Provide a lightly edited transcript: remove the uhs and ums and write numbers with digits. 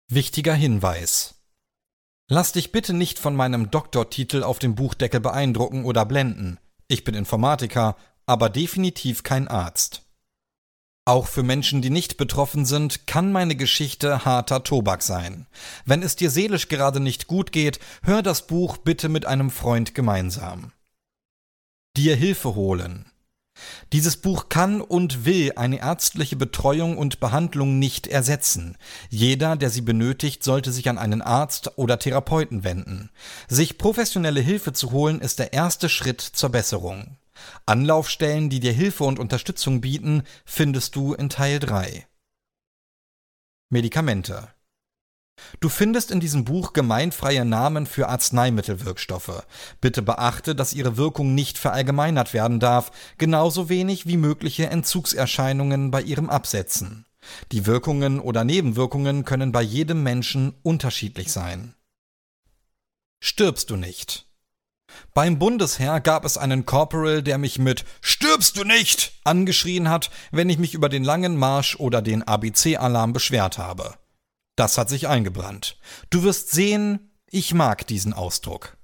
Wichtiger Hinweis: Lass dich bitte nicht von meinem Doktortitel auf dem Buchdeckel beeindrucken oder blenden. Ich bin Informatiker, aber definitiv kein Arzt. Auch für Menschen, die nicht betroffen sind, kann meine Geschichte harter Tobak sein. Wenn es dir seelisch gerade nicht gut geht, hör das Buch bitte mit einem Freund gemeinsam. Dir Hilfe holen. Dieses Buch kann und will eine ärztliche Betreuung und Behandlung nicht ersetzen. Jeder, der sie benötigt, sollte sich an einen Arzt oder Therapeuten wenden. Sich professionelle Hilfe zu holen, ist der erste Schritt zur Besserung. Anlaufstellen, die dir Hilfe und Unterstützung bieten, findest du in Teil 3. Medikamente. Du findest in diesem Buch gemeinfreie Namen für Arzneimittelwirkstoffe. Bitte beachte, dass ihre Wirkung nicht verallgemeinert werden darf, genauso wenig wie mögliche Entzugserscheinungen bei ihrem Absetzen. Die Wirkungen oder Nebenwirkungen können bei jedem Menschen unterschiedlich sein. Stirbst du nicht? Beim Bundesheer gab es einen Corporal, der mich mit »Stirbst du nicht!« angeschrien hat, wenn ich mich über den langen Marsch oder den ABC-Alarm beschwert habe. Das hat sich eingebrannt. Du wirst sehen, ich mag diesen Ausdruck.